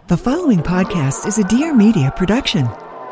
The following podcast is a Dear Media production.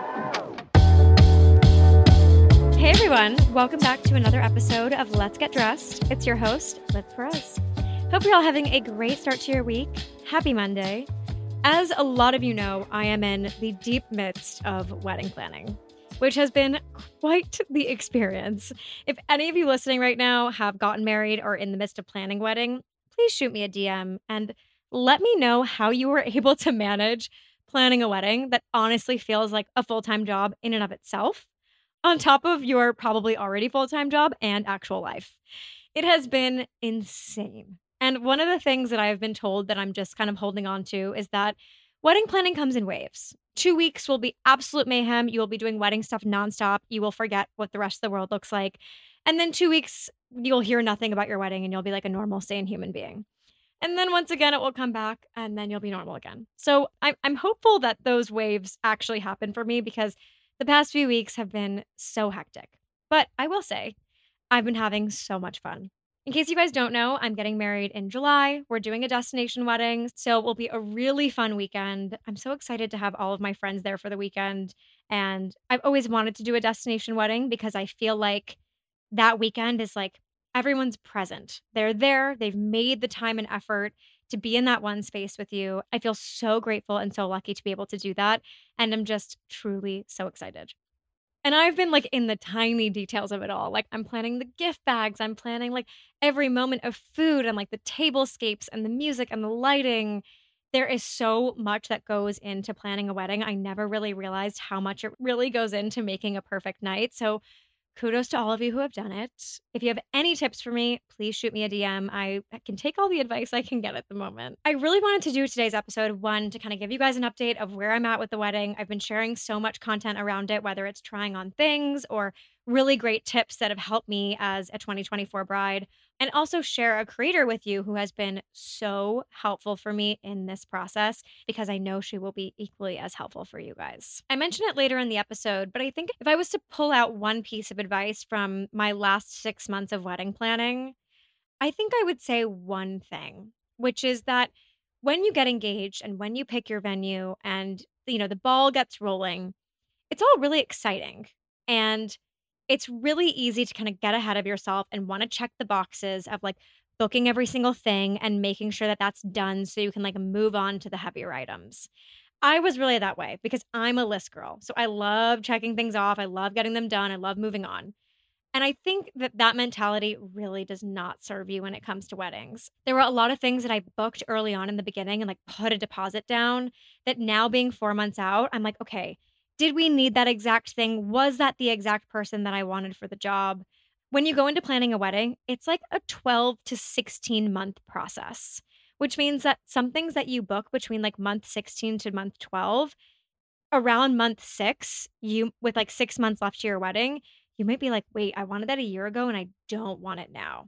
Hey everyone, welcome back to another episode of Let's Get Dressed. It's your host, Liz Perez. Hope you're all having a great start to your week. Happy Monday. As a lot of you know, I am in the deep midst of wedding planning, which has been quite the experience. If any of you listening right now have gotten married or in the midst of planning wedding, please shoot me a DM and let me know how you were able to manage planning a wedding that honestly feels like a full-time job in and of itself, on top of your probably already full-time job and actual life. It has been insane. And one of the things that I've been told that I'm just kind of holding on to is that wedding planning comes in waves. 2 weeks will be absolute mayhem. You will be doing wedding stuff nonstop. You will forget what the rest of the world looks like. And then 2 weeks, you'll hear nothing about your wedding and you'll be like a normal, sane human being. And then once again, it will come back and then you'll be normal again. So I'm hopeful that those waves actually happen for me because the past few weeks have been so hectic. But I will say, I've been having so much fun. In case you guys don't know, I'm getting married in July. We're doing a destination wedding, so it will be a really fun weekend. I'm so excited to have all of my friends there for the weekend. And I've always wanted to do a destination wedding because I feel like that weekend is like everyone's present. They're there, they've made the time and effort to be in that one space with you. I feel so grateful and so lucky to be able to do that. And I'm just truly so excited. And I've been like in the tiny details of it all. Like I'm planning the gift bags, I'm planning like every moment of food and like the tablescapes and the music and the lighting. There is so much that goes into planning a wedding. I never really realized how much it really goes into making a perfect night. So kudos to all of you who have done it. If you have any tips for me, please shoot me a DM. I can take all the advice I can get at the moment. I really wanted to do today's episode, one, to kind of give you guys an update of where I'm at with the wedding. I've been sharing so much content around it, whether it's trying on things or really great tips that have helped me as a 2024 bride, and also share a creator with you who has been so helpful for me in this process because I know she will be equally as helpful for you guys. I mentioned it later in the episode, but I think if I was to pull out one piece of advice from my last 6 months of wedding planning, I think I would say one thing, which is that when you get engaged and when you pick your venue and the ball gets rolling, it's all really exciting. And it's really easy to kind of get ahead of yourself and want to check the boxes of like booking every single thing and making sure that that's done so you can like move on to the heavier items. I was really that way because I'm a list girl. So I love checking things off. I love getting them done. I love moving on. And I think that that mentality really does not serve you when it comes to weddings. There were a lot of things that I booked early on in the beginning and like put a deposit down that now being 4 months out, I'm like, okay, did we need that exact thing? Was that the exact person that I wanted for the job? When you go into planning a wedding, it's like a 12 to 16 month process, which means that some things that you book between like month 16 to month 12, around month 6, you with like 6 months left to your wedding, you might be like, wait, I wanted that a year ago and I don't want it now.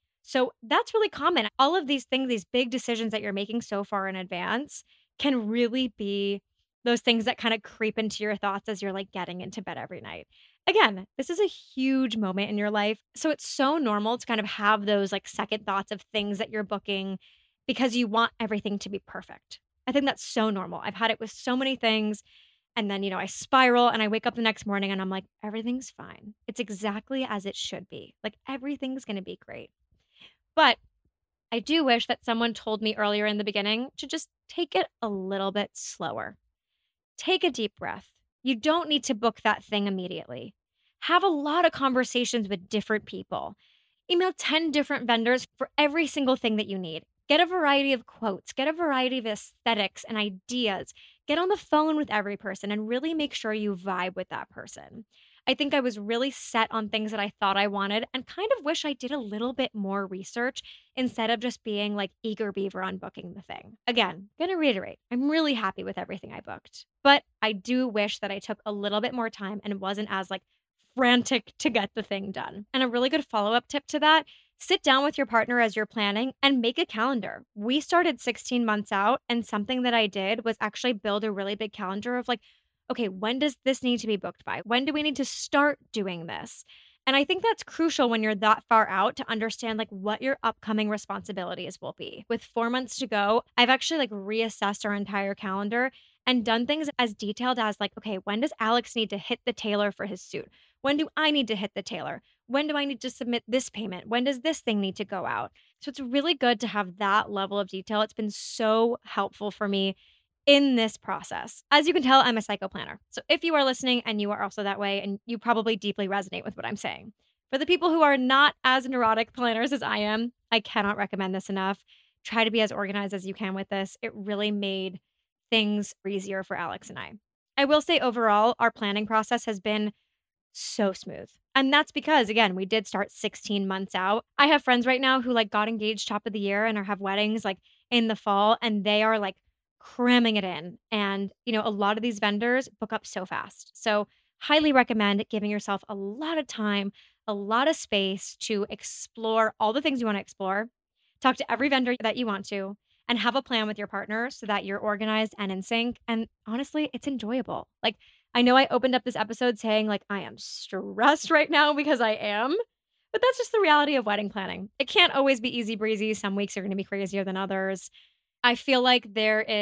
So that's really common. All of these things, these big decisions that you're making so far in advance can really be those things that kind of creep into your thoughts as you're like getting into bed every night. Again, this is a huge moment in your life. So it's so normal to kind of have those like second thoughts of things that you're booking because you want everything to be perfect. I think that's so normal. I've had it with so many things. And then, I spiral and I wake up the next morning and I'm like, everything's fine. It's exactly as it should be. Like everything's going to be great. But I do wish that someone told me earlier in the beginning to just take it a little bit slower. Take a deep breath. You don't need to book that thing immediately. Have a lot of conversations with different people. Email 10 different vendors for every single thing that you need. Get a variety of quotes, get a variety of aesthetics and ideas. Get on the phone with every person and really make sure you vibe with that person. I think I was really set on things that I thought I wanted and kind of wish I did a little bit more research instead of just being like eager beaver on booking the thing. Again, gonna reiterate, I'm really happy with everything I booked, but I do wish that I took a little bit more time and wasn't as like frantic to get the thing done. And a really good follow-up tip to that, sit down with your partner as you're planning and make a calendar. We started 16 months out, and something that I did was actually build a really big calendar of like, okay, when does this need to be booked by? When do we need to start doing this? And I think that's crucial when you're that far out to understand like what your upcoming responsibilities will be. With 4 months to go, I've actually like reassessed our entire calendar and done things as detailed as like, okay, when does Alex need to hit the tailor for his suit? When do I need to hit the tailor? When do I need to submit this payment? When does this thing need to go out? So it's really good to have that level of detail. It's been so helpful for me in this process. As you can tell, I'm a psycho planner. So if you are listening and you are also that way, and you probably deeply resonate with what I'm saying. For the people who are not as neurotic planners as I am, I cannot recommend this enough. Try to be as organized as you can with this. It really made things easier for Alex and I. I will say overall, our planning process has been so smooth. And that's because, again, we did start 16 months out. I have friends right now who like got engaged top of the year and are have weddings like in the fall, and they are like cramming it in. And, a lot of these vendors book up so fast. So, highly recommend giving yourself a lot of time, a lot of space to explore all the things you want to explore, talk to every vendor that you want to, and have a plan with your partner so that you're organized and in sync. And honestly, it's enjoyable. Like, I know I opened up this episode saying, like, I am stressed right now because I am, but that's just the reality of wedding planning. It can't always be easy breezy. Some weeks are going to be crazier than others. I feel like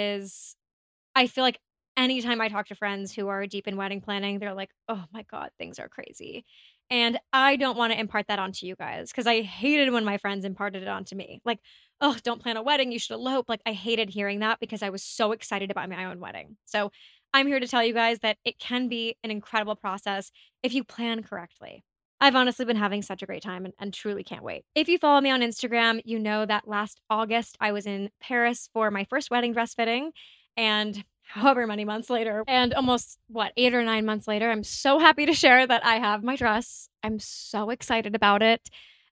anytime I talk to friends who are deep in wedding planning, they're like, oh my God, things are crazy. And I don't want to impart that onto you guys because I hated when my friends imparted it onto me. Like, oh, don't plan a wedding. You should elope. Like, I hated hearing that because I was so excited about my own wedding. So I'm here to tell you guys that it can be an incredible process if you plan correctly. I've honestly been having such a great time and truly can't wait. If you follow me on Instagram, you know that last August I was in Paris for my first wedding dress fitting. And however many months later, and almost 8 or 9 months later, I'm so happy to share that I have my dress. I'm so excited about it.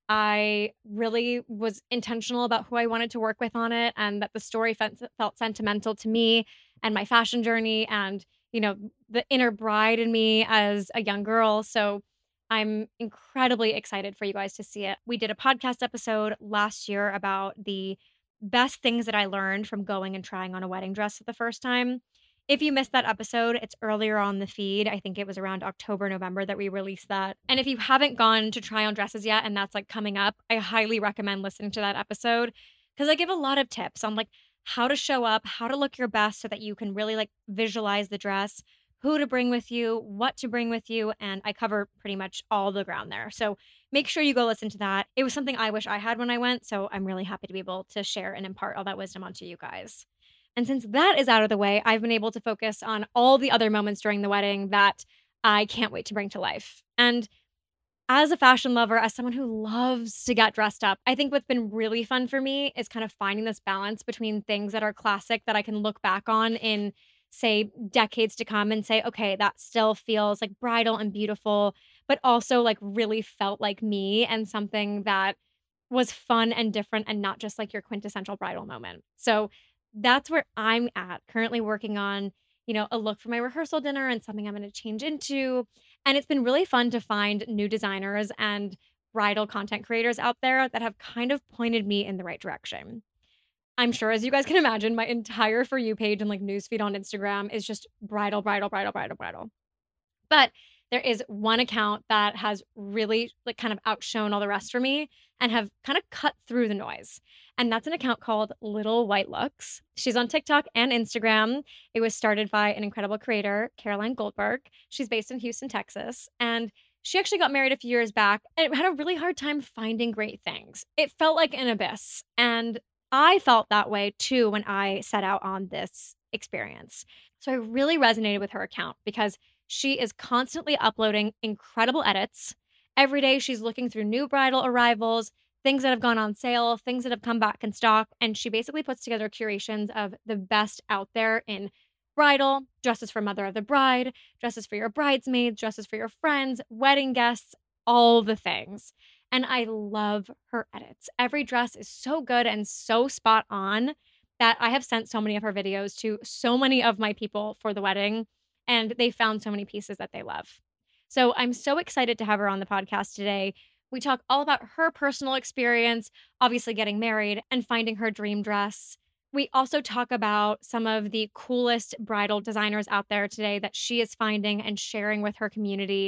I really was intentional about who I wanted to work with on it, and that the story felt sentimental to me and my fashion journey and, the inner bride in me as a young girl. So I'm incredibly excited for you guys to see it. We did a podcast episode last year about the best things that I learned from going and trying on a wedding dress for the first time. If you missed that episode, it's earlier on the feed. I think it was around October, November that we released that. And if you haven't gone to try on dresses yet and that's like coming up, I highly recommend listening to that episode because I give a lot of tips on like how to show up, how to look your best so that you can really like visualize the dress, who to bring with you, what to bring with you, and I cover pretty much all the ground there. So make sure you go listen to that. It was something I wish I had when I went, so I'm really happy to be able to share and impart all that wisdom onto you guys. And since that is out of the way, I've been able to focus on all the other moments during the wedding that I can't wait to bring to life. And as a fashion lover, as someone who loves to get dressed up, I think what's been really fun for me is kind of finding this balance between things that are classic that I can look back on in, say, decades to come and say, okay, that still feels like bridal and beautiful, but also like really felt like me and something that was fun and different and not just like your quintessential bridal moment. So that's where I'm at, currently working on, a look for my rehearsal dinner and something I'm going to change into. And it's been really fun to find new designers and bridal content creators out there that have kind of pointed me in the right direction. I'm sure, as you guys can imagine, my entire For You page and like newsfeed on Instagram is just bridal, bridal, bridal, bridal, bridal. But there is one account that has really like kind of outshone all the rest for me and have kind of cut through the noise. And that's an account called Little White Looks. She's on TikTok and Instagram. It was started by an incredible creator, Caroline Goldberg. She's based in Houston, Texas. And she actually got married a few years back and had a really hard time finding great things. It felt like an abyss. And I felt that way too when I set out on this experience. So I really resonated with her account because she is constantly uploading incredible edits. Every day she's looking through new bridal arrivals, things that have gone on sale, things that have come back in stock, and she basically puts together curations of the best out there in bridal, dresses for mother of the bride, dresses for your bridesmaids, dresses for your friends, wedding guests, all the things. And I love her edits. Every dress is so good and so spot on that I have sent so many of her videos to so many of my people for the wedding, and they found so many pieces that they love. So I'm so excited to have her on the podcast today. We talk all about her personal experience, obviously getting married and finding her dream dress. We also talk about some of the coolest bridal designers out there today that she is finding and sharing with her community.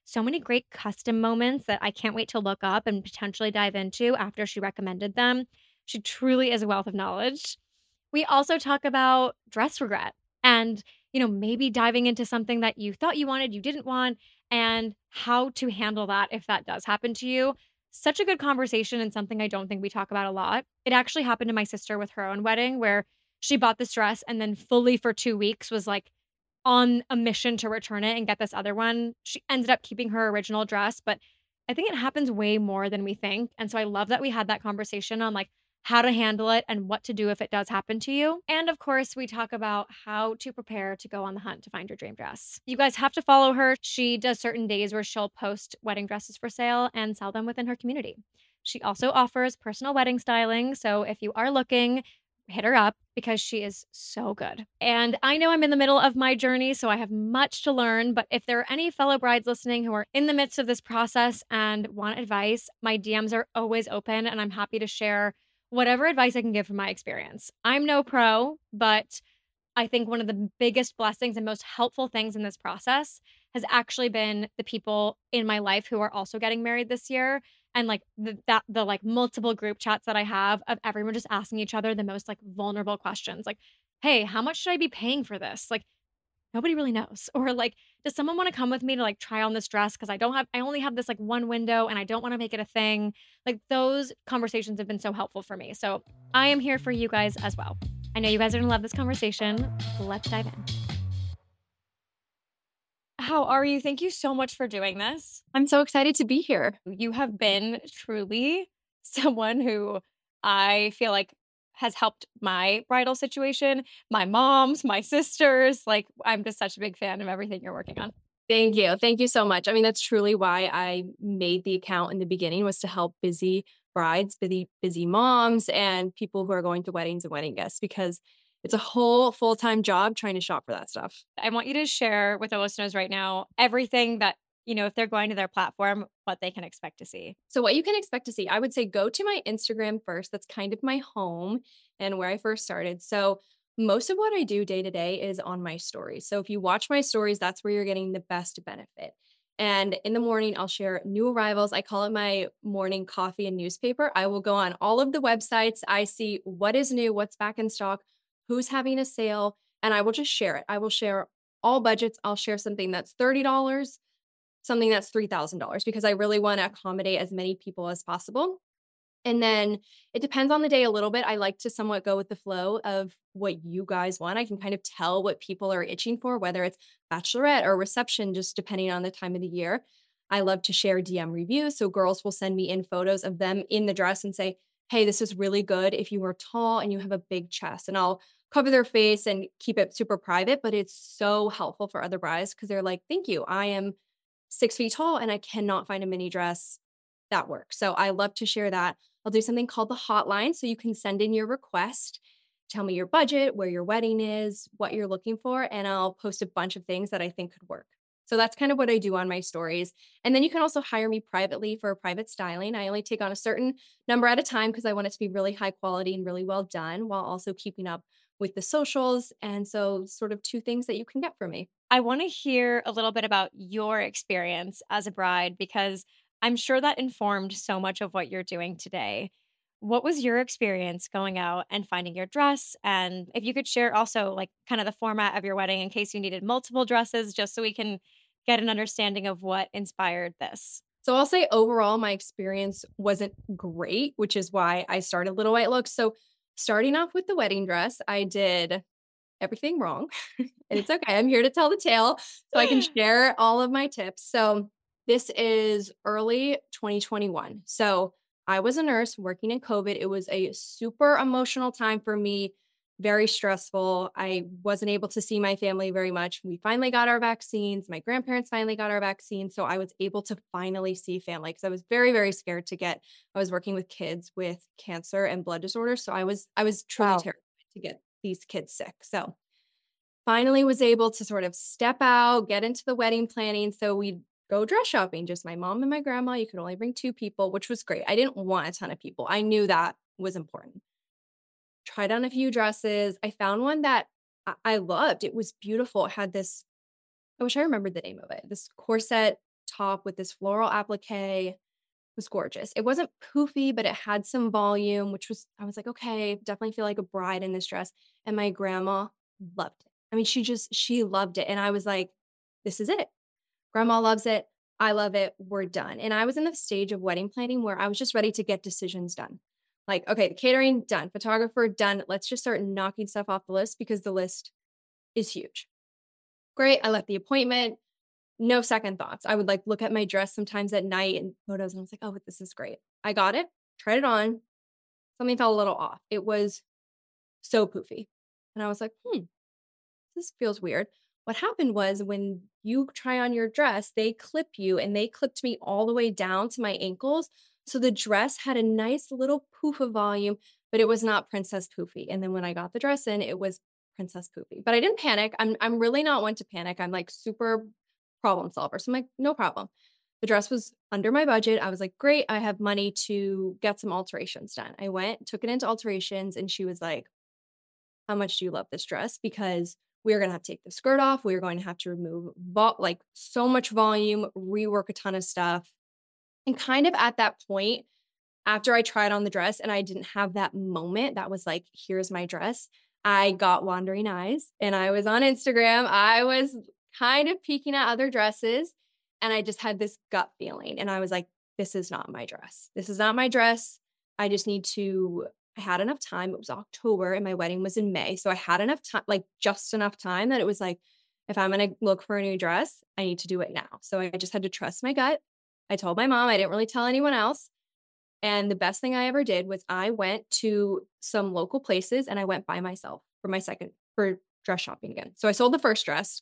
so many great custom moments that I can't wait to look up and potentially dive into after she recommended them. She truly is a wealth of knowledge. We also talk about dress regret and, maybe diving into something that you thought you wanted, you didn't want, and how to handle that if that does happen to you. Such a good conversation and something I don't think we talk about a lot. It actually happened to my sister with her own wedding where she bought this dress and then fully for 2 weeks was like on a mission to return it and get this other one. She ended up keeping her original dress, but I think it happens way more than we think. And so I love that we had that conversation on like how to handle it and what to do if it does happen to you. And of course, we talk about how to prepare to go on the hunt to find your dream dress. You guys have to follow her. She does certain days where she'll post wedding dresses for sale and sell them within her community. She also offers personal wedding styling. So if you are looking, hit her up because she is so good. And I know I'm in the middle of my journey, so I have much to learn. But if there are any fellow brides listening who are in the midst of this process and want advice, my DMs are always open and I'm happy to share whatever advice I can give from my experience. I'm no pro, but I think one of the biggest blessings and most helpful things in this process has actually been the people in my life who are also getting married this year and like the like multiple group chats that I have of everyone just asking each other the most like vulnerable questions like, "Hey, how much should I be paying for this?" Like nobody really knows. Or like, "Does someone want to come with me to like try on this dress because I only have this like one window and I don't want to make it a thing." Like those conversations have been so helpful for me. So I am here for you guys as well. I know you guys are going to love this conversation. Let's dive in. How are you? Thank you so much for doing this. I'm so excited to be here. You have been truly someone who I feel like has helped my bridal situation, my mom's, my sister's. Like, I'm just such a big fan of everything you're working on. Thank you. Thank you so much. I mean, that's truly why I made the account in the beginning was to help busy brides, busy moms, and people who are going to weddings and wedding guests because it's a whole full-time job trying to shop for that stuff. I want you to share with our listeners right now everything that, if they're going to their platform, what they can expect to see. So what you can expect to see, I would say go to my Instagram first. That's kind of my home and where I first started. So most of what I do day to day is on my stories. So if you watch my stories, that's where you're getting the best benefit. And in the morning, I'll share new arrivals. I call it my morning coffee and newspaper. I will go on all of the websites. I see what is new, what's back in stock, who's having a sale, and I will just share it. I will share all budgets. I'll share something that's $30, something that's $3,000 because I really want to accommodate as many people as possible. And then it depends on the day a little bit. I like to somewhat go with the flow of what you guys want. I can kind of tell what people are itching for, whether it's bachelorette or reception, just depending on the time of the year. I love to share DM reviews. So girls will send me in photos of them in the dress and say, "Hey, this is really good if you are tall and you have a big chest." And I'll cover their face and keep it super private, but it's so helpful for other brides because they're like, "Thank you. I am 6 feet tall and I cannot find a mini dress that works." So I love to share that. I'll do something called the hotline. So you can send in your request, tell me your budget, where your wedding is, what you're looking for, and I'll post a bunch of things that I think could work. So that's kind of what I do on my stories. And then you can also hire me privately for private styling. I only take on a certain number at a time because I want it to be really high quality and really well done while also keeping up with the socials. And so sort of two things that you can get from me. I want to hear a little bit about your experience as a bride because I'm sure that informed so much of what you're doing today. What was your experience going out and finding your dress? And if you could share also, like, kind of the format of your wedding in case you needed multiple dresses, just so we can get an understanding of what inspired this. So I'll say overall, my experience wasn't great, which is why I started Little White Looks. So starting off with the wedding dress, I did everything wrong. And it's okay. I'm here to tell the tale so I can share all of my tips. So this is early 2021. So I was a nurse working in COVID. It was a super emotional time for me, very stressful. I wasn't able to see my family very much. We finally got our vaccines. My grandparents finally got our vaccines. So I was able to finally see family because I was very, very scared I was working with kids with cancer and blood disorders. So I was truly terrified to get these kids sick. So finally was able to sort of step out, get into the wedding planning. So we go dress shopping, just my mom and my grandma. You could only bring 2 people, which was great. I didn't want a ton of people. I knew that was important. Tried on a few dresses. I found one that I loved. It was beautiful. It had this, I wish I remembered the name of it, this corset top with this floral applique. It was gorgeous. It wasn't poofy, but it had some volume, I was like, okay, definitely feel like a bride in this dress. And my grandma loved it. I mean, she loved it. And I was like, this is it. Grandma loves it. I love it. We're done. And I was in the stage of wedding planning where I was just ready to get decisions done. Like, okay, the catering done, photographer done. Let's just start knocking stuff off the list because the list is huge. Great. I left the appointment. No second thoughts. I would like look at my dress sometimes at night and photos and I was like, oh, this is great. I got it, tried it on. Something felt a little off. It was so poofy. And I was like, this feels weird. What happened was when you try on your dress, they clip you and they clipped me all the way down to my ankles. So the dress had a nice little poof of volume, but it was not princess poofy. And then when I got the dress in, it was princess poofy. But I didn't panic. I'm really not one to panic. I'm like super problem solver. So I'm like, no problem. The dress was under my budget. I was like, great, I have money to get some alterations done. I went, took it into alterations, and she was like, how much do you love this dress? Because we're going to have to take the skirt off. We're going to have to remove like so much volume, rework a ton of stuff. And kind of at that point, after I tried on the dress and I didn't have that moment that was like, here's my dress, I got wandering eyes and I was on Instagram. I was kind of peeking at other dresses and I just had this gut feeling. And I was like, this is not my dress. This is not my dress. I just need to, I had enough time. It was October and my wedding was in May. So I had enough time, like just enough time that it was like, if I'm going to look for a new dress, I need to do it now. So I just had to trust my gut. I told my mom, I didn't really tell anyone else. And the best thing I ever did was I went to some local places and I went by myself for dress shopping again. So I sold the first dress,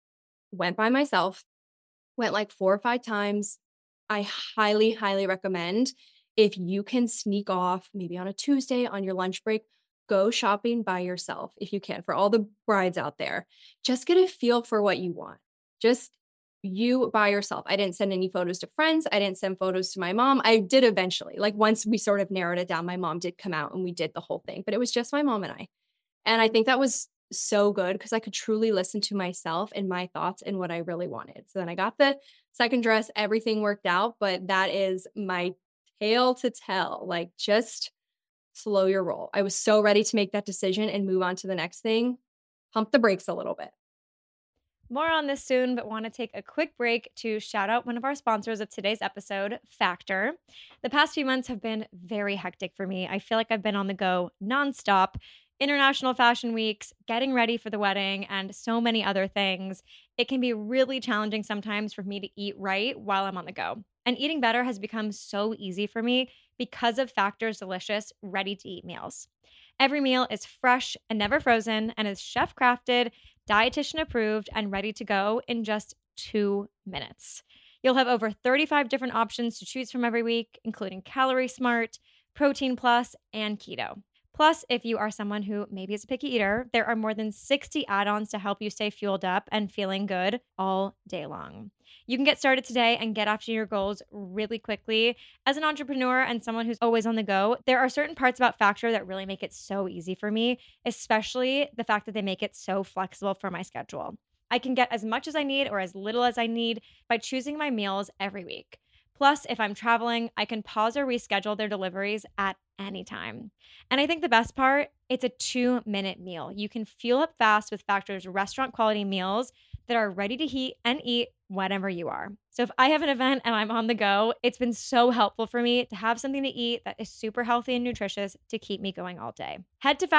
went by myself, went like 4 or 5 times. I highly, highly recommend if you can sneak off maybe on a Tuesday on your lunch break, go shopping by yourself if you can. For all the brides out there, just get a feel for what you want. Just you by yourself. I didn't send any photos to friends. I didn't send photos to my mom. I did eventually. Like once we sort of narrowed it down, my mom did come out and we did the whole thing, but it was just my mom and I. And I think that was so good because I could truly listen to myself and my thoughts and what I really wanted. So then I got the second dress, everything worked out, but that is my tale to tell. Like just slow your roll. I was so ready to make that decision and move on to the next thing. Pump the brakes a little bit. More on this soon, but want to take a quick break to shout out one of our sponsors of today's episode, Factor. The past few months have been very hectic for me. I feel like I've been on the go nonstop. International fashion weeks, getting ready for the wedding, and so many other things. It can be really challenging sometimes for me to eat right while I'm on the go. And eating better has become so easy for me because of Factor's delicious, ready-to-eat meals. Every meal is fresh and never frozen and is chef crafted, dietitian approved, and ready to go in just 2 minutes. You'll have over 35 different options to choose from every week, including Calorie Smart, Protein Plus, and Keto. Plus, if you are someone who maybe is a picky eater, there are more than 60 add-ons to help you stay fueled up and feeling good all day long. You can get started today and get after your goals really quickly. As an entrepreneur and someone who's always on the go, there are certain parts about Factor that really make it so easy for me, especially the fact that they make it so flexible for my schedule. I can get as much as I need or as little as I need by choosing my meals every week. Plus, if I'm traveling, I can pause or reschedule their deliveries at any time. And I think the best part, it's a 2-minute meal. You can fuel up fast with Factor's restaurant quality meals that are ready to heat and eat whenever you are. So if I have an event and I'm on the go, it's been so helpful for me to have something to eat that is super healthy and nutritious to keep me going all day. Head to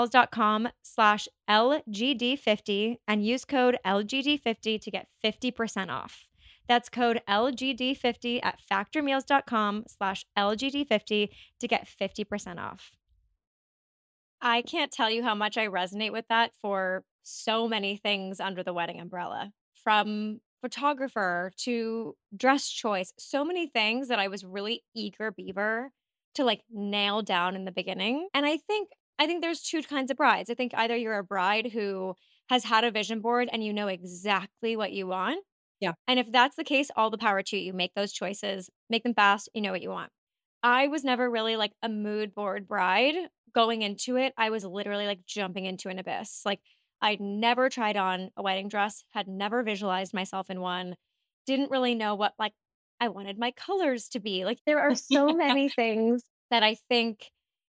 factormeals.com/LGD50 and use code LGD50 to get 50% off. That's code LGD50 at factormeals.com/LGD50 to get 50% off. I can't tell you how much I resonate with that for so many things under the wedding umbrella, from photographer to dress choice, so many things that I was really eager beaver to like nail down in the beginning. And I think there's 2 kinds of brides. I think either you're a bride who has had a vision board and you know exactly what you want. Yeah. And if that's the case, all the power to you. Make those choices, make them fast, you know what you want. I was never really like a mood board bride. Going into it, I was literally like jumping into an abyss. Like I'd never tried on a wedding dress, had never visualized myself in one, didn't really know what like I wanted my colors to be. Like there are so many things that I think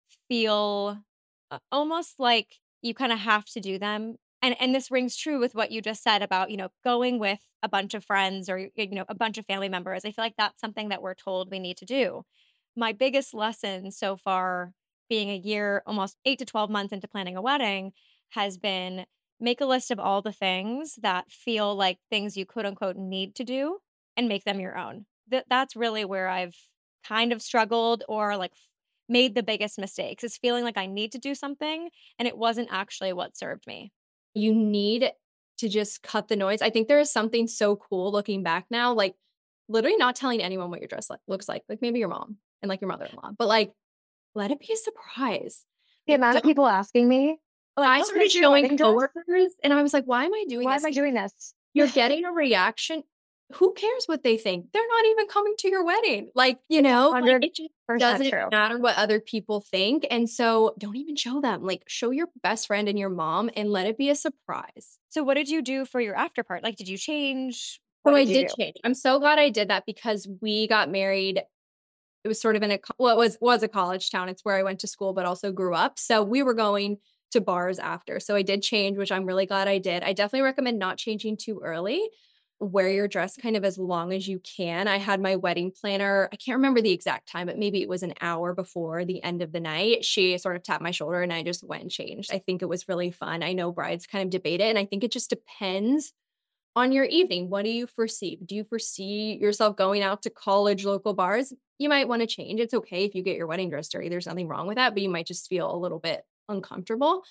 feel almost like you kind of have to do them. And this rings true with what you just said about, going with a bunch of friends or a bunch of family members. I feel like that's something that we're told we need to do. My biggest lesson so far being a year, almost 8 to 12 months into planning a wedding has been make a list of all the things that feel like things you quote unquote need to do and make them your own. That's really where I've kind of struggled or like made the biggest mistakes is feeling like I need to do something and it wasn't actually what served me. You need to just cut the noise. I think there is something so cool looking back now, like literally not telling anyone what your dress looks like maybe your mom and like your mother-in-law, but like let it be a surprise. The amount of people asking me, like, I started showing coworkers and I was like, why am I doing why this? am I doing this? You're getting a reaction. Who cares what they think? They're not even coming to your wedding. Like, like, it just doesn't true. matter what other people think. And so don't even show them. Like, show your best friend and your mom and let it be a surprise. So what did you do for your after part? Like, did you change? So I did change. I'm so glad I did that because we got married. It was sort of it was a college town. It's where I went to school, but also grew up. So we were going to bars after. So I did change, which I'm really glad I did. I definitely recommend not changing too early. Wear your dress kind of as long as you can. I had my wedding planner. I can't remember the exact time, but maybe it was an hour before the end of the night. She sort of tapped my shoulder and I just went and changed. I think it was really fun. I know brides kind of debate it, and I think it just depends on your evening. What do you foresee? Do you foresee yourself going out to college local bars? You might want to change. It's okay if you get your wedding dress dirty. There's nothing wrong with that, but you might just feel a little bit uncomfortable.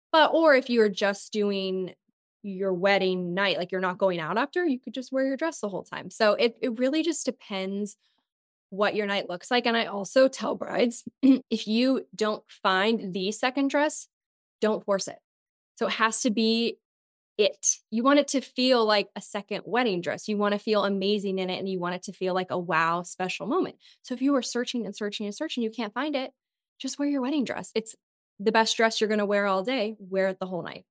Or if you're just doing your wedding night, like you're not going out after, you could just wear your dress the whole time. So it really just depends what your night looks like. And I also tell brides, if you don't find the second dress, don't force it. So it has to be it. You want it to feel like a second wedding dress. You want to feel amazing in it and you want it to feel like a wow special moment. So if you are searching and searching and searching, you can't find it, just wear your wedding dress. It's the best dress you're going to wear all day. Wear it the whole night.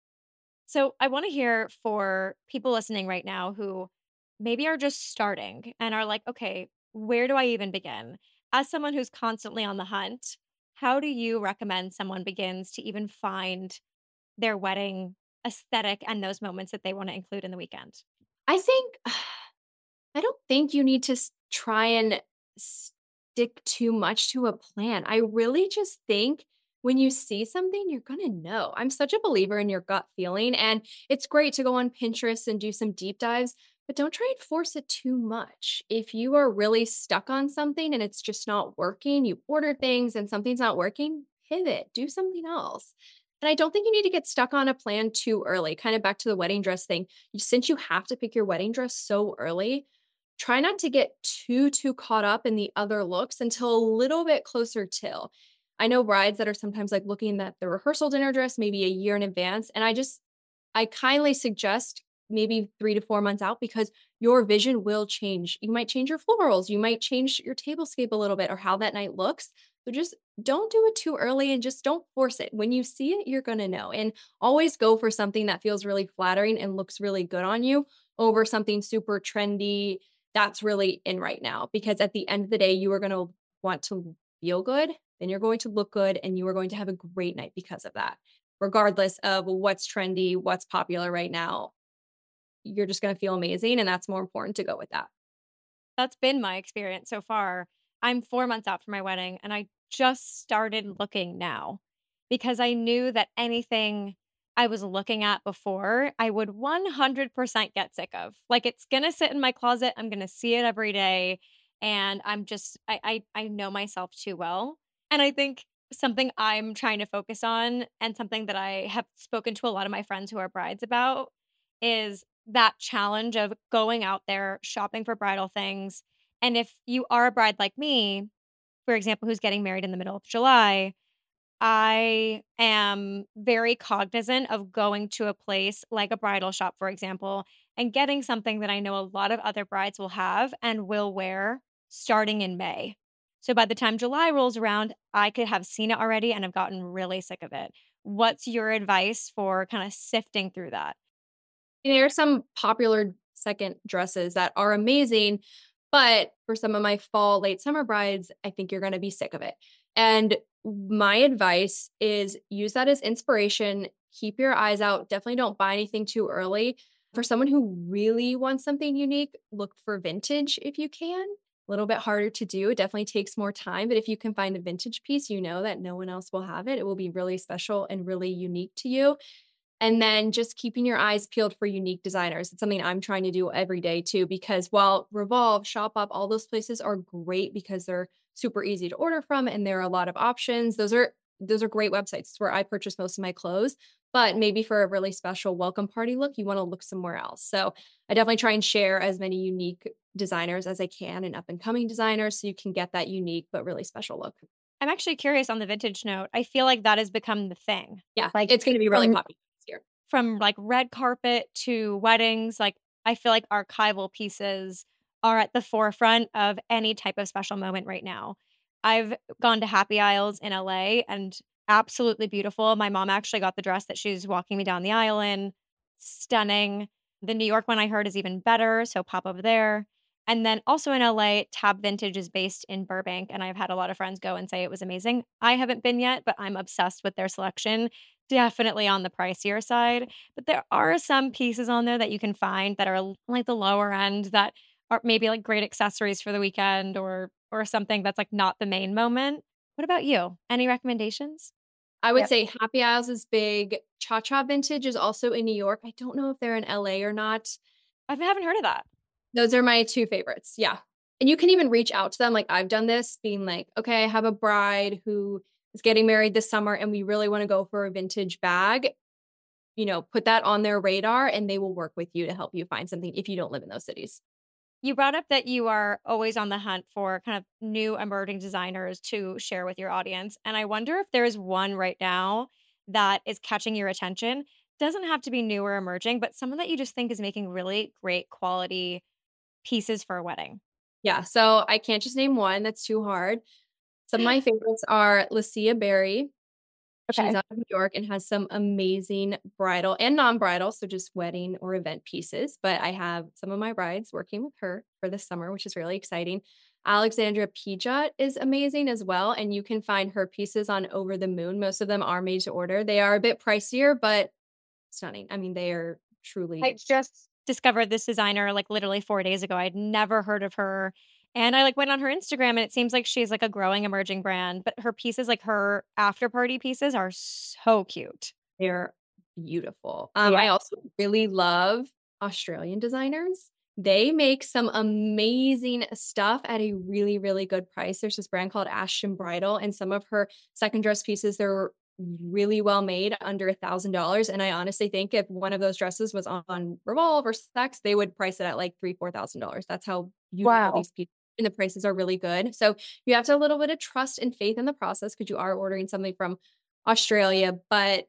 So I want to hear for people listening right now who maybe are just starting and are like, okay, where do I even begin? As someone who's constantly on the hunt, how do you recommend someone begins to even find their wedding aesthetic and those moments that they want to include in the weekend? I don't think you need to try and stick too much to a plan. I really just think when you see something, you're going to know. I'm such a believer in your gut feeling, and it's great to go on Pinterest and do some deep dives, but don't try and force it too much. If you are really stuck on something and it's just not working, you order things and something's not working, pivot, do something else. And I don't think you need to get stuck on a plan too early. Kind of back to the wedding dress thing. Since you have to pick your wedding dress so early, try not to get too caught up in the other looks until a little bit closer till. I know brides that are sometimes like looking at the rehearsal dinner dress maybe a year in advance. And I kindly suggest maybe 3 to 4 months out because your vision will change. You might change your florals. You might change your tablescape a little bit or how that night looks. So just don't do it too early and just don't force it. When you see it, you're going to know. And always go for something that feels really flattering and looks really good on you over something super trendy that's really in right now. Because at the end of the day, you are going to want to feel good, then you're going to look good, and you are going to have a great night because of that. Regardless of what's trendy, what's popular right now, you're just going to feel amazing. And that's more important to go with that. That's been my experience so far. I'm 4 months out from my wedding and I just started looking now because I knew that anything I was looking at before, I would 100% get sick of. Like it's going to sit in my closet. I'm going to see it every day. And I know myself too well. And I think something I'm trying to focus on and something that I have spoken to a lot of my friends who are brides about is that challenge of going out there, shopping for bridal things. And if you are a bride like me, for example, who's getting married in the middle of July, I am very cognizant of going to a place like a bridal shop, for example, and getting something that I know a lot of other brides will have and will wear starting in May. So by the time July rolls around, I could have seen it already and have gotten really sick of it. What's your advice for kind of sifting through that? There are some popular second dresses that are amazing. But for some of my fall, late summer brides, I think you're going to be sick of it. And my advice is use that as inspiration. Keep your eyes out. Definitely don't buy anything too early. For someone who really wants something unique, look for vintage if you can. A little bit harder to do. It definitely takes more time. But if you can find a vintage piece, you know that no one else will have it. It will be really special and really unique to you. And then just keeping your eyes peeled for unique designers. It's something I'm trying to do every day too, because while Revolve, Shop Up, all those places are great because they're super easy to order from and there are a lot of options. Those are great websites. It's where I purchase most of my clothes. But maybe for a really special welcome party look, you want to look somewhere else. So I definitely try and share as many unique designers as I can and up and coming designers so you can get that unique but really special look. I'm actually curious on the vintage note. I feel like that has become the thing. Yeah, Like it's going to be really from popular this year. from like red carpet to weddings, like I feel like archival pieces are at the forefront of any type of special moment right now. I've gone to Happy Isles in LA and absolutely beautiful. My mom actually got the dress that she's walking me down the aisle in. Stunning. The New York one I heard is even better, so pop over there. And then also in LA, Tab Vintage is based in Burbank, and I've had a lot of friends go and say it was amazing. I haven't been yet, but I'm obsessed with their selection. Definitely on the pricier side, but there are some pieces on there that you can find that are like the lower end that are maybe like great accessories for the weekend or something that's like not the main moment. What about you? Any recommendations? I would Yep. say Happy Isles is big. Cha Cha Vintage is also in New York. I don't know if they're in LA or not. I haven't heard of that. Those are my two favorites. Yeah. And you can even reach out to them. Like I've done this, being like, okay, I have a bride who is getting married this summer and we really want to go for a vintage bag. Put that on their radar and they will work with you to help you find something if you don't live in those cities. You brought up that you are always on the hunt for kind of new emerging designers to share with your audience. And I wonder if there's one right now that is catching your attention. Doesn't have to be new or emerging, but someone that you just think is making really great quality pieces for a wedding. Yeah. So I can't just name one. That's too hard. Some of my favorites are Lucia Berry. She's Okay. out of New York and has some amazing bridal and non-bridal, so just wedding or event pieces. But I have some of my brides working with her for this summer, which is really exciting. Alexandra Pijat is amazing as well, and you can find her pieces on Over the Moon. Most of them are made to order. They are a bit pricier, but stunning. I mean, they are I truly just discovered this designer like literally 4 days ago. I'd never heard of her. And I like went on her Instagram and it seems like she's like a growing emerging brand, but her pieces, like her after party pieces are so cute. they're beautiful. Yeah. I also really love Australian designers. They make some amazing stuff at a really, really good price. There's this brand called Ashton Bridal, and some of her second dress pieces, they're really well made, under $1,000. And I honestly think if one of those dresses was on Revolve or Sex, they would price it at like $3,000, $4,000. That's how beautiful Wow. these pieces. And the prices are really good. So you have to have a little bit of trust and faith in the process because you are ordering something from Australia. But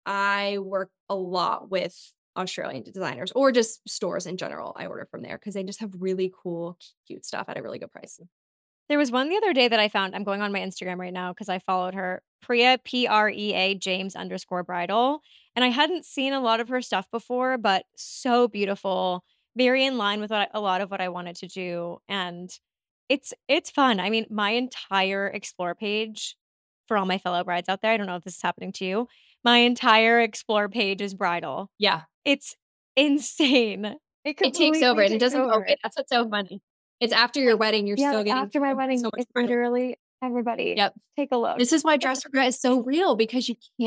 I work a lot with Australian designers or just stores in general. I order from there because they just have really cool, cute stuff at a really good price. There was one the other day that I found. I'm going on my Instagram right now because I followed her, Priya, Prea James underscore bridal. And I hadn't seen a lot of her stuff before, but so beautiful, very in line with a lot of what I wanted to do. And it's fun. I mean, my entire explore page for all my fellow brides out there, I don't know if this is happening to you. My entire explore page is bridal. Yeah. It's insane. It takes over completely and it takes doesn't go over. away. That's what's so funny. It's after your wedding, you're Yeah, still like getting after my wedding, so much it's bridal. literally everybody. Yep. Take a look. This is why dress regret is so real because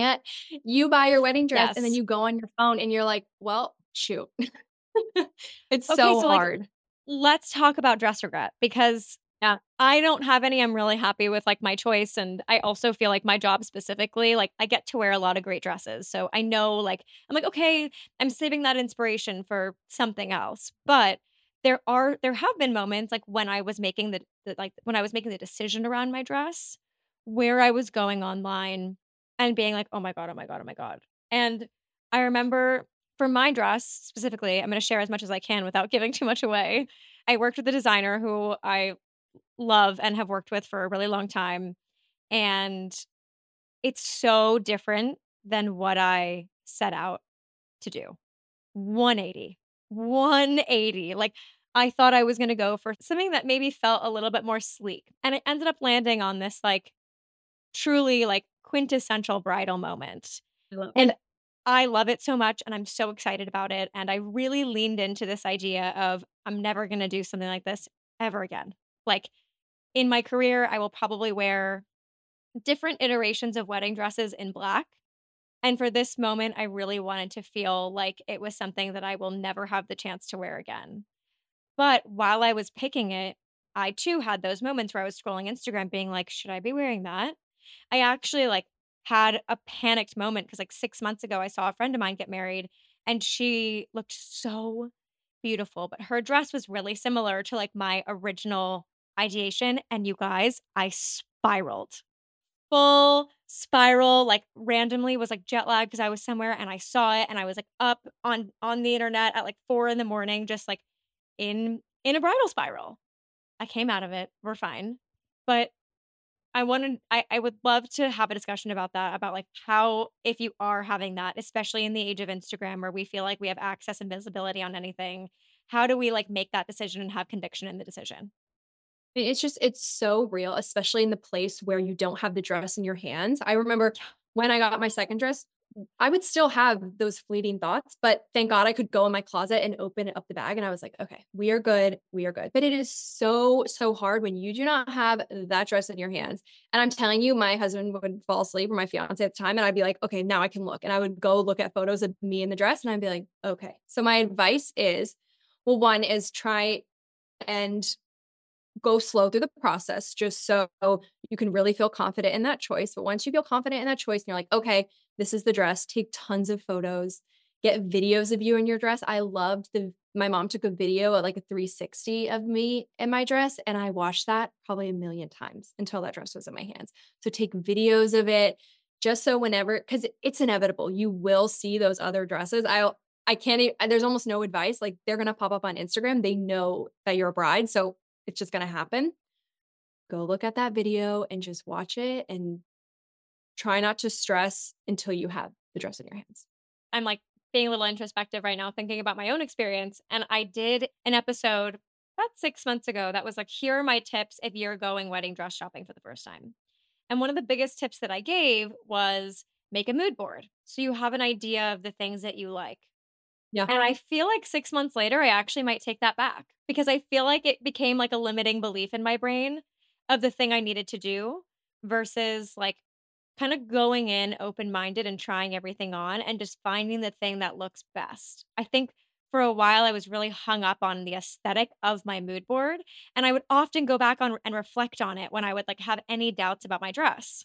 you buy your wedding dress and then Yes. you go on your phone and you're like, well, shoot. It's Okay, so so like hard. let's talk about dress regret because Yeah. I don't have any. I'm really happy with like my choice. And I also feel like my job specifically, like I get to wear a lot of great dresses. So I know like, I'm like, okay, I'm saving that inspiration for something else. But there have been moments like when I was making when I was making the decision around my dress where I was going online and being like, oh my God, oh my God, oh my God. And I remember for my dress specifically, I'm going to share as much as I can without giving too much away. I worked with a designer who I love and have worked with for a really long time. And it's so different than what I set out to do. 180. 180. Like, I thought I was going to go for something that maybe felt a little bit more sleek. And it ended up landing on this like truly like quintessential bridal moment. I love And it. I love it so much and I'm so excited about it. And I really leaned into this idea of I'm never going to do something like this ever again. Like in my career, I will probably wear different iterations of wedding dresses in black. And for this moment, I really wanted to feel like it was something that I will never have the chance to wear again. But while I was picking it, I too had those moments where I was scrolling Instagram being like, should I be wearing that? I actually like had a panicked moment because like 6 months ago I saw a friend of mine get married and she looked so beautiful, but her dress was really similar to like my original ideation and you guys, I spiraled. Full spiral, like randomly was like jet lag because I was somewhere and I saw it and I was like up on the internet at like 4 in the morning just like in a bridal spiral. I came out of it. We're fine. But I would love to have a discussion about that, about like how if you are having that, especially in the age of Instagram where we feel like we have access and visibility on anything, how do we like make that decision and have conviction in the decision? It's so real, especially in the place where you don't have the dress in your hands. I remember when I got my second dress, I would still have those fleeting thoughts, but thank God I could go in my closet and open up the bag. And I was like, okay, we are good. We are good. But it is so, so hard when you do not have that dress in your hands. And I'm telling you, my husband would fall asleep or my fiance at the time. And I'd be like, okay, now I can look. And I would go look at photos of me in the dress. And I'd be like, okay. So my advice is, well, one is try and go slow through the process just so you can really feel confident in that choice. But once you feel confident in that choice and you're like, okay, this is the dress, take tons of photos, get videos of you in your dress. I loved my mom took a video at like a 360 of me in my dress. And I watched that probably a million times until that dress was in my hands. So take videos of it just so whenever, because it's inevitable, you will see those other dresses. I can't, there's almost no advice. Like they're going to pop up on Instagram. They know that you're a bride. So it's just going to happen. Go look at that video and just watch it and try not to stress until you have the dress in your hands. I'm like being a little introspective right now, thinking about my own experience. And I did an episode about 6 months ago that was like, here are my tips if you're going wedding dress shopping for the first time. And one of the biggest tips that I gave was make a mood board. So you have an idea of the things that you like. Yeah. And I feel like 6 months later, I actually might take that back because I feel like it became like a limiting belief in my brain of the thing I needed to do versus like kind of going in open minded and trying everything on and just finding the thing that looks best. I think for a while, I was really hung up on the aesthetic of my mood board. And I would often go back on and reflect on it when I would like have any doubts about my dress.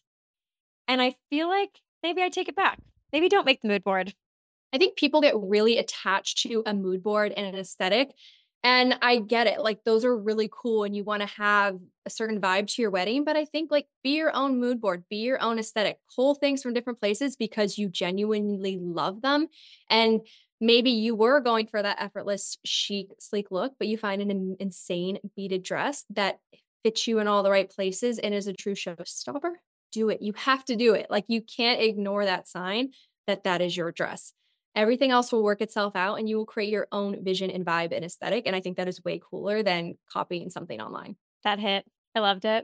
And I feel like maybe I take it back. Maybe don't make the mood board. I think people get really attached to a mood board and an aesthetic. And I get it. Like those are really cool and you want to have a certain vibe to your wedding. But I think like be your own mood board, be your own aesthetic, pull things from different places because you genuinely love them. And maybe you were going for that effortless, chic, sleek look, but you find an insane beaded dress that fits you in all the right places and is a true showstopper. Do it. You have to do it. Like you can't ignore that sign that that is your dress. Everything else will work itself out and you will create your own vision and vibe and aesthetic. And I think that is way cooler than copying something online. That hit. I loved it.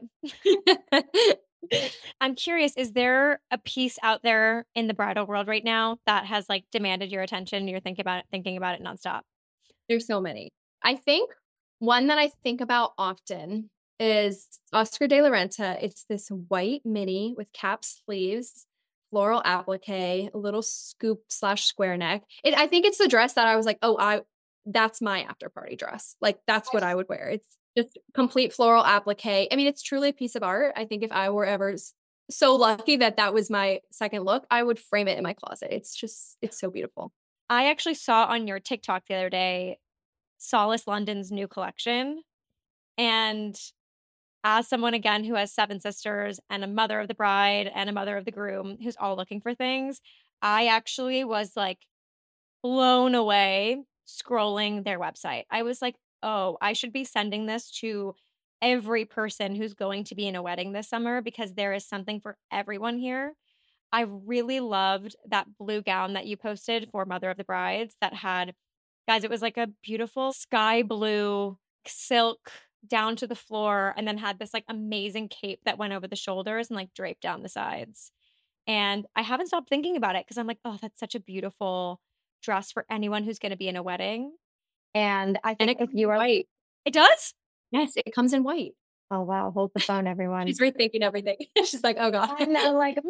I'm curious, is there a piece out there in the bridal world right now that has like demanded your attention? You're thinking about it nonstop. There's so many. I think one that I think about often is Oscar de la Renta. It's this white mini with cap sleeves, floral applique, a little scoop slash square neck. I think it's the dress that I was like, oh, that's my after party dress. Like that's what I would wear. It's just complete floral applique. I mean, it's truly a piece of art. I think if I were ever so lucky that that was my second look, I would frame it in my closet. It's so beautiful. I actually saw on your TikTok the other day Solace London's new collection. And as someone again who has 7 sisters and a mother of the bride and a mother of the groom who's all looking for things, I actually was like blown away scrolling their website. I was like, oh, I should be sending this to every person who's going to be in a wedding this summer because there is something for everyone here. I really loved that blue gown that you posted for Mother of the Brides that had Guys, it was like a beautiful sky blue silk down to the floor and then had this like amazing cape that went over the shoulders and like draped down the sides. And I haven't stopped thinking about it because I'm like, oh, that's such a beautiful dress for anyone who's going to be in a wedding. And I And think it if comes you in are, white. it does. Yes, it comes in white. Oh, wow. Hold the phone, everyone. She's rethinking everything. She's like, oh God. And I'm like,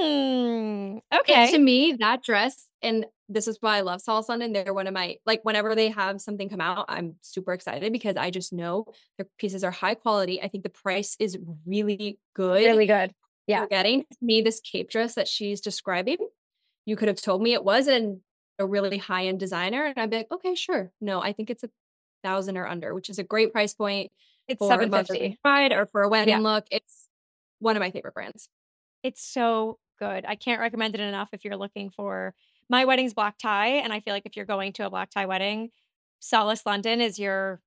And okay. to me, that dress, and this is why I love Solace London. They're one of my, like, whenever they have something come out, I'm super excited because I just know their pieces are high quality. I think the price is really good. Really good. Yeah. You're getting to me this cape dress that she's describing. You could have told me it wasn't a really high end designer, and I'd be like, okay, sure. No, I think it's 1,000 or under, which is a great price point It's for Mother's $750. Bride or for a wedding Yeah. look. It's one of my favorite brands. It's so good. I can't recommend it enough if you're looking for my wedding's black tie. And I feel like if you're going to a black tie wedding, Solace London is your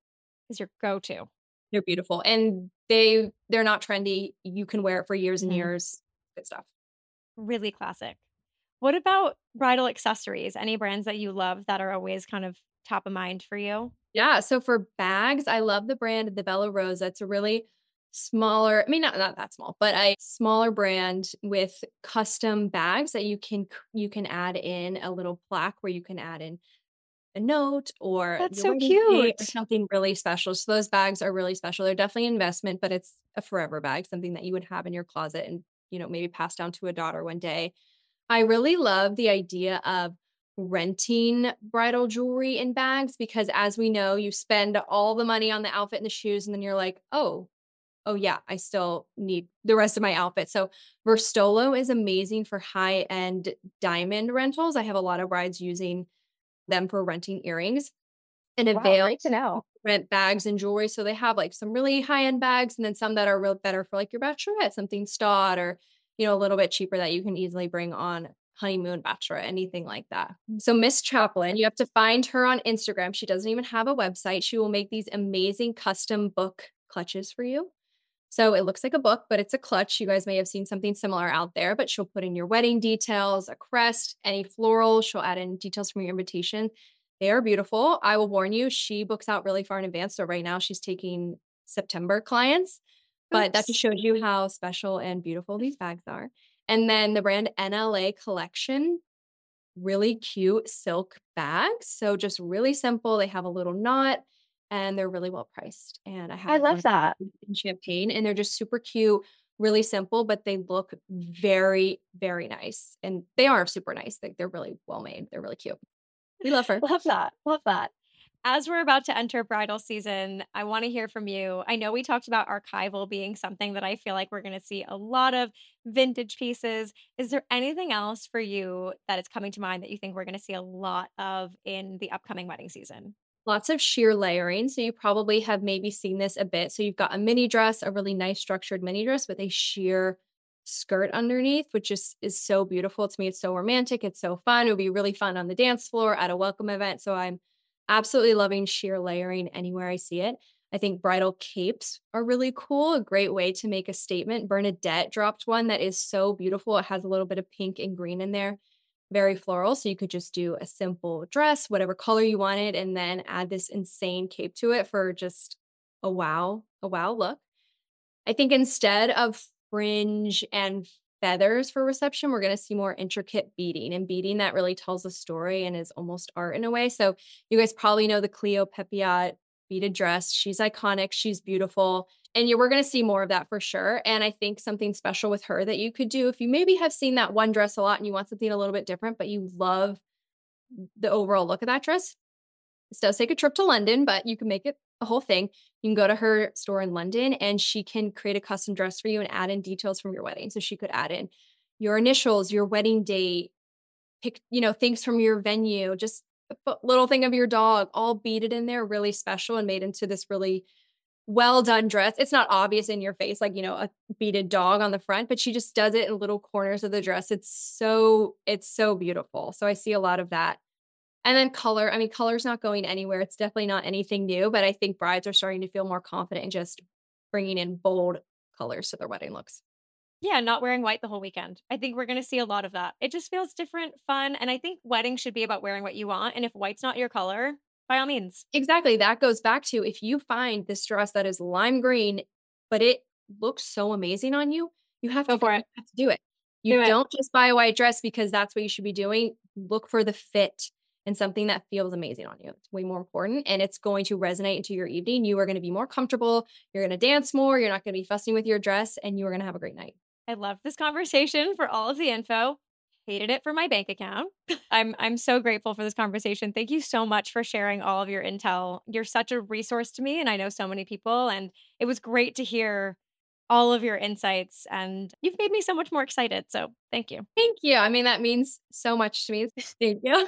go-to. They're beautiful, and they're not trendy. You can wear it for years and Mhm. years. Good stuff. Really classic. What about bridal accessories? Any brands that you love that are always kind of top of mind for you? Yeah, so for bags, I love the brand the Bella Rosa. It's a really smaller, I mean, not that small, but a smaller brand with custom bags that you can add in a little plaque where you can add in a note or That's your so wedding date or cute. something really special. So those bags are really special. They're definitely an investment, but it's a forever bag, something that you would have in your closet and, maybe pass down to a daughter one day. I really love the idea of renting bridal jewelry in bags because as we know, you spend all the money on the outfit and the shoes and then you're like, "Oh yeah, I still need the rest of my outfit." So Verstolo is amazing for high-end diamond rentals. I have a lot of brides using them for renting earrings and Wow, Avail great to know. rent bags and jewelry. So they have like some really high-end bags and then some that are real better for like your bachelorette, something stud or, a little bit cheaper that you can easily bring on honeymoon, bachelorette, anything like that. So Miss Chaplin, you have to find her on Instagram. She doesn't even have a website. She will make these amazing custom book clutches for you. So it looks like a book, but it's a clutch. You guys may have seen something similar out there, but she'll put in your wedding details, a crest, any floral. She'll add in details from your invitation. They are beautiful. I will warn you, she books out really far in advance. So right now she's taking September clients, but that just Oops. shows you how special and beautiful these bags are. And then the brand NLA Collection, really cute silk bags. So just really simple. They have a little knot and they're really well priced. And I I have love that. in champagne and they're just super cute, really simple, but they look very, very nice. And they are super nice. They're really well made. They're really cute. We love her. Love that. Love that. As we're about to enter bridal season, I want to hear from you. I know we talked about archival being something that I feel like we're going to see a lot of vintage pieces. Is there anything else for you that is coming to mind that you think we're going to see a lot of in the upcoming wedding season? Lots of sheer layering. So you probably have maybe seen this a bit. So you've got a mini dress, a really nice structured mini dress with a sheer skirt underneath, which is so beautiful. To me, it's so romantic. It's so fun. It would be really fun on the dance floor at a welcome event. So I'm absolutely loving sheer layering anywhere I see it. I think bridal capes are really cool. A great way to make a statement. Bernadette dropped one that is so beautiful. It has a little bit of pink and green in there, very floral. So you could just do a simple dress, whatever color you wanted, and then add this insane cape to it for just a wow look. I think instead of fringe and feathers for reception, we're going to see more intricate beading and beading that really tells a story and is almost art in a way. So you guys probably know the Cleo Pepiat beaded dress. She's iconic. She's beautiful. And we're going to see more of that for sure. And I think something special with her that you could do if you maybe have seen that one dress a lot and you want something a little bit different, but you love the overall look of that dress. This does take a trip to London, but you can make it a whole thing. You can go to her store in London and she can create a custom dress for you and add in details from your wedding. So she could add in your initials, your wedding date, pick, things from your venue, just a little thing of your dog, all beaded in there, really special and made into this really well done dress. It's not obvious in your face, like, a beaded dog on the front, but she just does it in little corners of the dress. It's so beautiful. So I see a lot of that. And then color. I mean, color's not going anywhere. It's definitely not anything new, but I think brides are starting to feel more confident in just bringing in bold colors to their wedding looks. Yeah, not wearing white the whole weekend. I think we're going to see a lot of that. It just feels different, fun, and I think weddings should be about wearing what you want. And if white's not your color, by all means. Exactly. That goes back to if you find this dress that is lime green, but it looks so amazing on you, you have Go to for it. have to do it. Do You it. don't just buy a white dress because that's what you should be doing. Look for the fit and something that feels amazing on you. It's way more important and it's going to resonate into your evening. You are going to be more comfortable. You're going to dance more. You're not going to be fussing with your dress and you are going to have a great night. I love this conversation for all of the info. Hated it for my bank account. I'm so grateful for this conversation. Thank you so much for sharing all of your intel. You're such a resource to me, and I know so many people, and it was great to hear all of your insights, and you've made me so much more excited. So thank you. Thank you. I mean, that means so much to me. Thank you.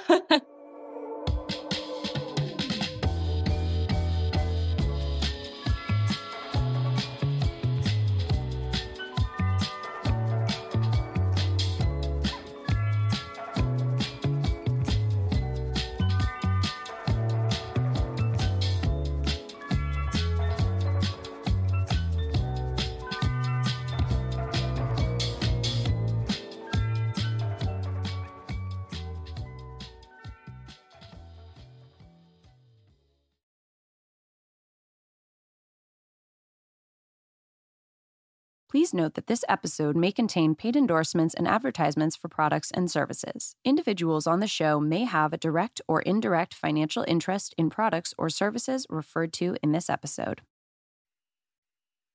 Please note that this episode may contain paid endorsements and advertisements for products and services. Individuals on the show may have a direct or indirect financial interest in products or services referred to in this episode.